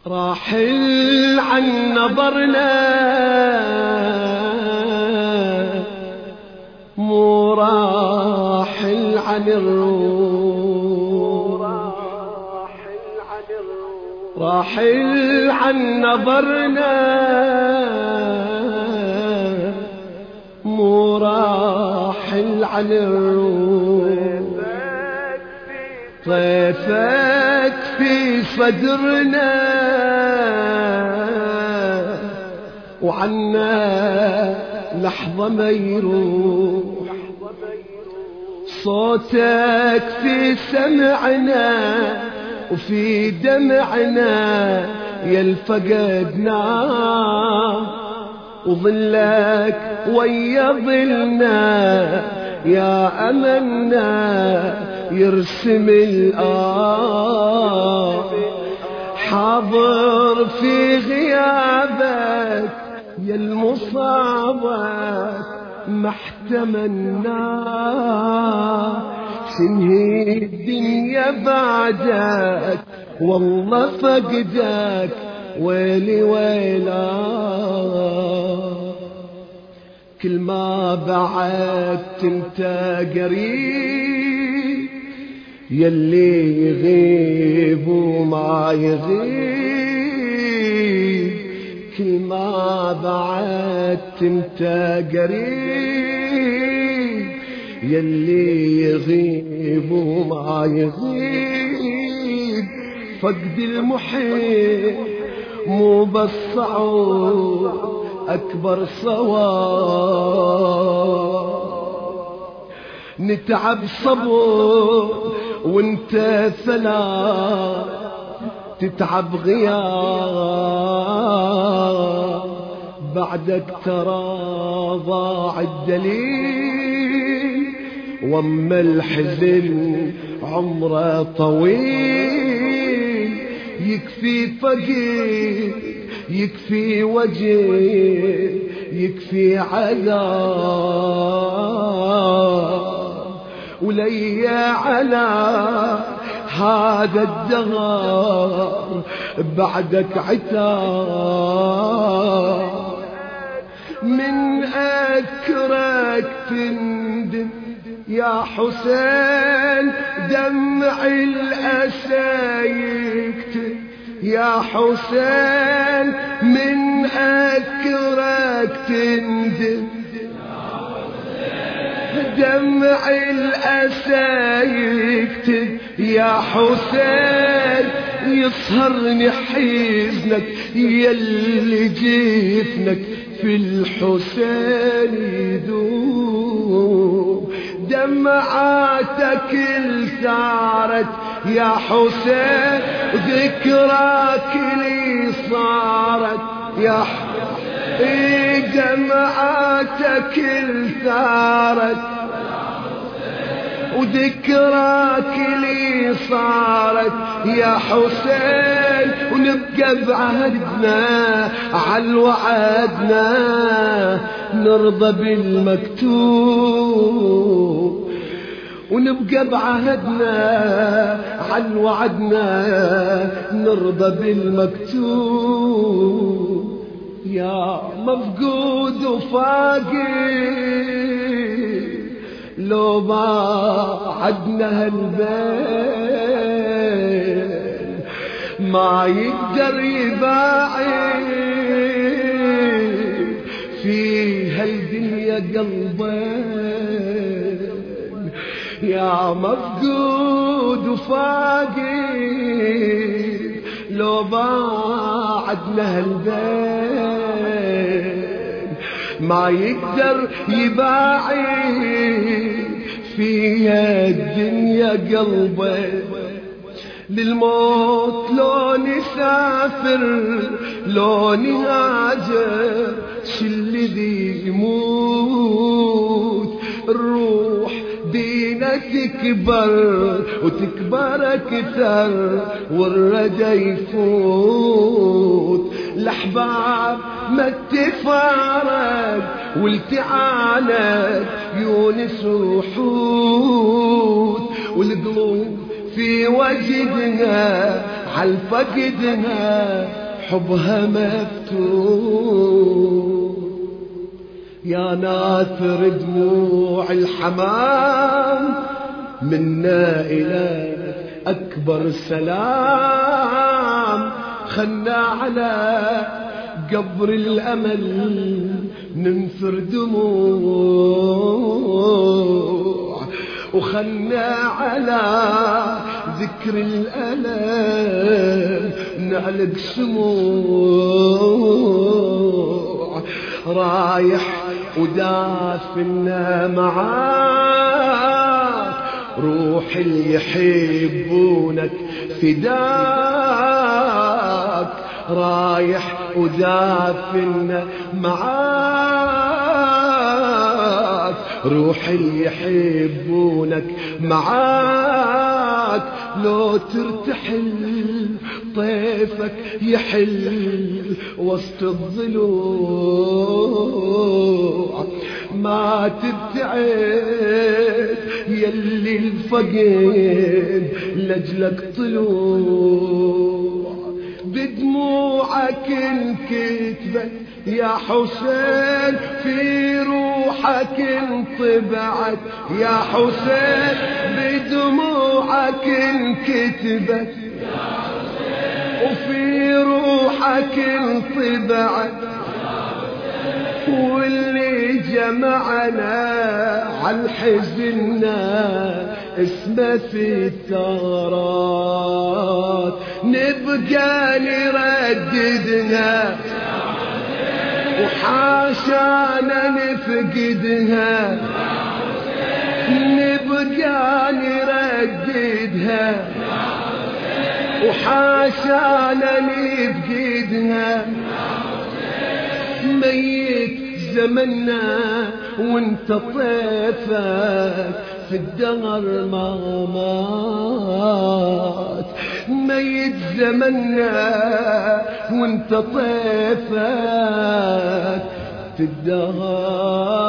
راحل عن نظرنا مو راحل عن الروح، راحل عن نظرنا مو راحل عن الروح. طيفك في صدرنا وعنا لحظة ما يروح، صوتك في سمعنا وفي دمعنا يا الفقدنا، وظلك ويا ظلنا يا أملنا يرسم الآه. حاضر في غيابك يا المصابك ما احتملنا، شنهي الدنيا بعدك والله فقدك ويلي ويلا. كل ما بعدت انت قريب يلي يغيب وما يغيب، كل ما بعدت انت قريب يلي يغيب وما يغيب. فقد المحيط مو بالصعود أكبر صواب، نتعب صبر وانت ثلاث تتعب غياب، بعدك ترى ضاع الدليل واما الحزن عمره طويل. يكفي فقير يكفي وجه يكفي عذاب، وليا على هذا الدهر بعدك عتاب. من أذكرك تندم يا حسين دمع الأسى يكتب يا حسين، من أذكرك تندم دمع الأسى يكتب يا حسين. يصهرني حزنك يلي جفنك في الحسين يدوب، دمعاتك الثارت يا حسين ذكراك لي صارت يا حسين، دمعاتك الثارت وذكراك لي صارت يا حسين. ونبقى بعهدنا على وعدنا نرضى بالمكتوب، ونبقى بعهدنا على وعدنا نرضى بالمكتوب. يا مفقود وفاقد لو بعدنا هالبين ما يقدر يباعد في هالدنيا قلبين. يا مفقود وفاقد لو بعدنا هالبين ما يقدر يباعد فيها الدنيا قلبه. للموت لو نسافر لو نهاجر شل ذي يموت، الروح دينا تكبر وتكبر اكثر والرجا يفوت. الاحباب ما تفارق والتعانق يونس وحوت، والقلوب في وجدنا عالفقدها حبها مفتون. يا ناثر دموع الحمام منا إلى أكبر سلام. خلنا على قبر الأمل ننثر دموع، وخلنا على ذكر الألم نعلق شموع. رايح ودافنا معاك روح اللي يحبونك فداك. رايح ودافنا معاك روح اللي يحبونك معاك. لو ترتحل طيفك يحل وسط الضلوع. ما تبتعد يلي الفقد لجلك طلوع. بدموعك انكتبت يا حسين في روحك انطبعت يا حسين. بدموعك انكتبت يا حسين وفي روحك انطبعت واللي جمعنا عالحزننا اسمه في الثغرات. نبقى نرددها وحاشانا نفقدها. نبقى نرددها وحاشانا نفقدها. ميت زمنا وانت طيفك في الدهر ما مات. ميت زمنا وانت طيفك في الدهر